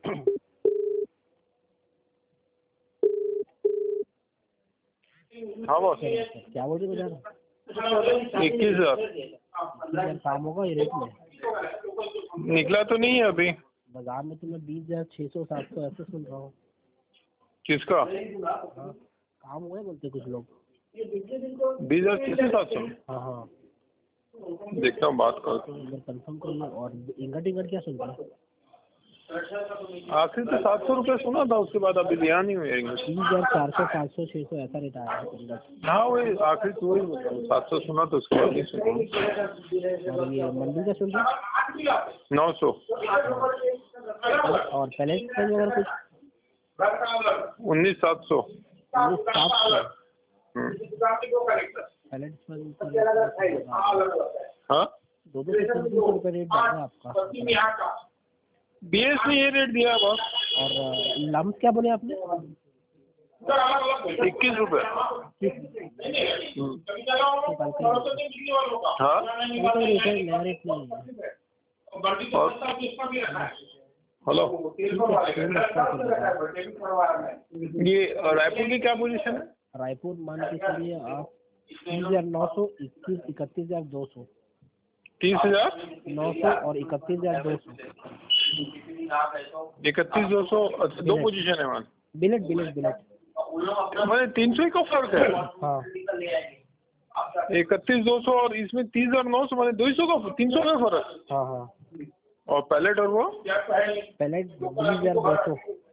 हाँ बॉस। क्या बोल रहे हो? 21,000 काम होगा ये रेट में? निकला तो नहीं है अभी बाजार में तो मैं 20,600 700 ऐसे सुन रहा हूँ। किसका? हाँ, काम हुआ है बोलते कुछ लोग। 20,600-700। हाँ हाँ, देखता हूँ, बात करता हूँ। कंफर्म करिए। और इंगट क्या सुन रहे हैं? आखिर तो 700 रुपये सुना था, उसके बाद अभी ध्यान नहीं हुआ। 30,400 500 600 ऐसा रेट आया है इंगट। हाँ वही आखिर तो वही 700 सुना तो उसके बाद नहीं सुना। और ये मंडी का सुन रहे 900। और पैलेट वगैरह कुछ 19,700। 19,700 पैलेट हाँ 200-300 रुपये रेट डाल रहा है आपका। बीएस ने ये रेट दिया बॉस। और लम्स क्या बोले आपने? 21 रुपये। हाँ नया रेट नहीं है। हेलो, ये रायपुर की क्या पोजीशन है? रायपुर मान के चलिए आप 30,900 31,200 30,900 और 31,200 31,200। अच्छा, दो पोजीशन है मान। बिलेट मैंने 300 का फर्क है। हाँ 31,200 और इसमें 30,900 मैंने 200 का 300 का फर्क। हाँ हाँ। और पैलेट और वो पैलेट 20,200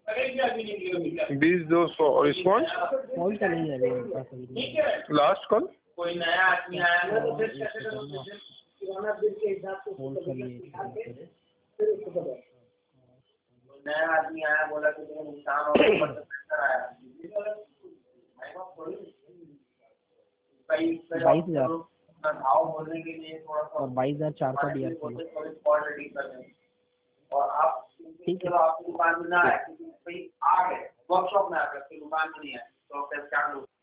20,200 और स्पॉन्ज कौन सा नहीं है अभी लास्ट कॉल। कोई नया आदमी आया है नया आदमी आया, बोला कि नुकसान हो आया 22,000 भाव बोलने के लिए थोड़ा सा और 22,400 डी और आप चलो आपकी दुकान में ना आए, आ गए वर्कशॉप में आकर दुकान में नहीं आए तो क्या